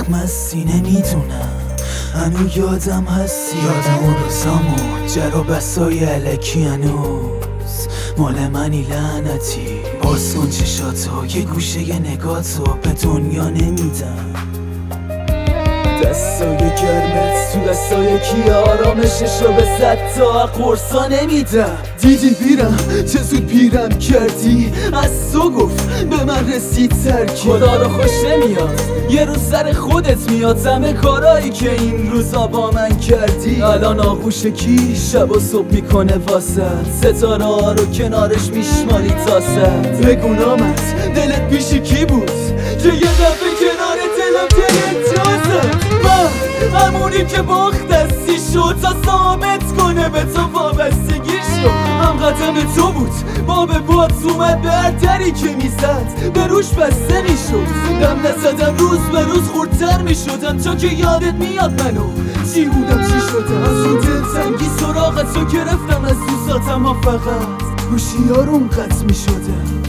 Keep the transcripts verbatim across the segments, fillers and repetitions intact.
عشق مستی نمیدونم هنو یادم هستی یادم اون روزامو جر و بسای علکی هنوز مال منی لعنتی باز کن چشاتو یه گوشه نگاتو به دنیا نمیدم دستای گرمت تو دستای کی آرامششو به صد تا قرصا نمیدم دیدی بیرم چه زود پیرم کردی از تو گفت به من رسید ترکی خدا رو خوش نمیاد یه روز سر خودت میاد همه کارایی که این روزا با من کردی الان آغوش کی شب و صبح میکنه واسط ستاره ها رو کنارش میشماری تا ست بگو نامت دلت پیش کی بود که یه دفعه کنار دلم دلت جازد من همونی که باخت دستی شد تا ثابت کنه به تو وابستگی شد هم قدم تو بود با به باد اومد به هر دری که میزد به روش بسته میشد دم نزدم روز به روز خوردتر میشدم تا که یادت میاد منو چی بودم چی شدم از اون دلتنگی سراغت رو گرفتم از دوستاتم ها فقط هوشیارم قطع میشدم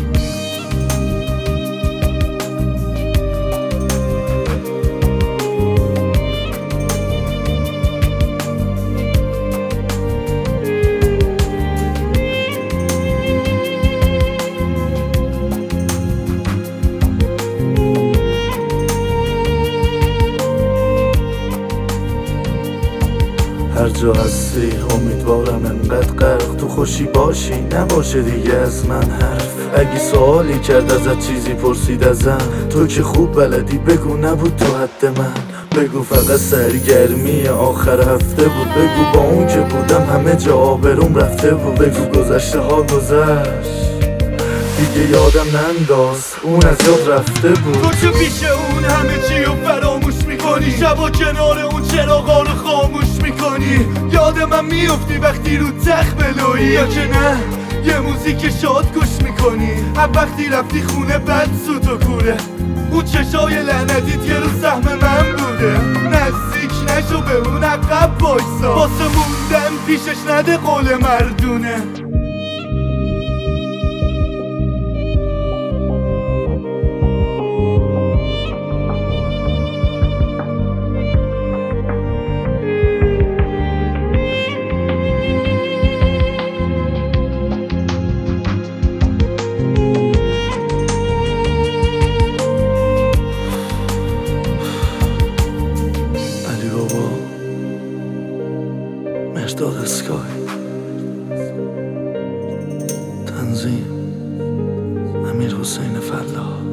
هر جا هستی امیدوارم انقدر غرق تو خوشی باشی نباشه دیگه از من حرف اگه سوالی کرد ازت چیزی پرسید ازم تو که خوب بلدی بگو نبود تو حد من بگو فقط سرگرمی آخر هفته بود بگو با اون که بودم همه جا آبروم رفته بود بگو گذشته ها گذشت دیگه یادم ننداز اون از یاد رفته بود تو که پیش اون همه چی رو فراموش میکنی شبا کنار اون چراغا رو خاموش میکنی یاد من میفتی وقتی رو تخت بلویی یا که نه یه موزیک شاد گوش میکنی هم وقتی رفتی خونه بد سوت و کوره اون چشای لعنتیت یه رو سهم من بوده نزدیک نشو به اون عقب بایسا واسه موندن پیشش نده قول مردونه مرداد اسکای تنظیم امیر حسین فلاح